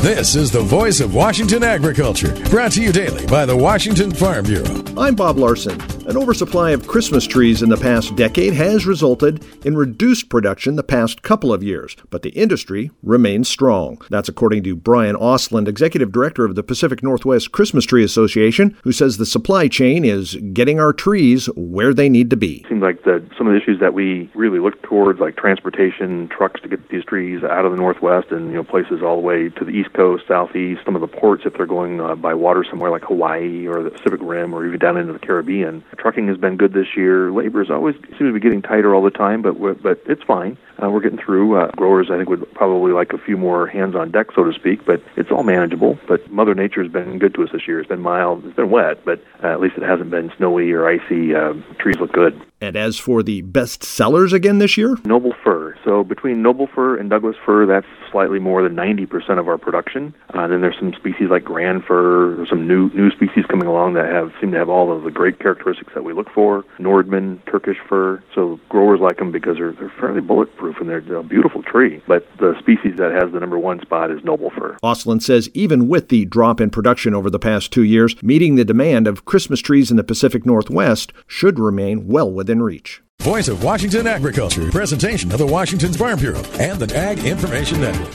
This is the voice of Washington agriculture, brought to you daily by the Washington Farm Bureau. I'm Bob Larson. An oversupply of Christmas trees in the past decade has resulted in reduced production the past couple of years, but the industry remains strong. That's according to Brian Ostlund, Executive Director of the Pacific Northwest Christmas Tree Association, who says the supply chain is getting our trees where they need to be. It seems like some of the issues that we really look towards, like transportation, trucks to get these trees out of the Northwest and places all the way to the East Coast, Southeast, some of the ports if they're going by water somewhere like Hawaii or the Pacific Rim or even down into the Caribbean. Trucking has been good this year. Labor seems to be getting tighter all the time, but it's fine. We're getting through. Growers, I think, would probably like a few more hands on deck, so to speak, but it's all manageable. But Mother Nature has been good to us this year. It's been mild. It's been wet, but at least it hasn't been snowy or icy. Trees look good. And as for the best sellers again this year? Noble fir. So between noble fir and Douglas fir, that's slightly more than 90% of our production. Then there's some species like grand fir, or some new species coming along that seem to have all of the great characteristics that we look for. Nordman, Turkish fir. So growers like them because they're fairly bulletproof and they're a beautiful tree. But the species that has the number one spot is noble fir. Ostlund says even with the drop in production over the past 2 years, meeting the demand of Christmas trees in the Pacific Northwest should remain well within reach. Voice of Washington Agriculture, presentation of the Washington Farm Bureau and the Ag Information Network.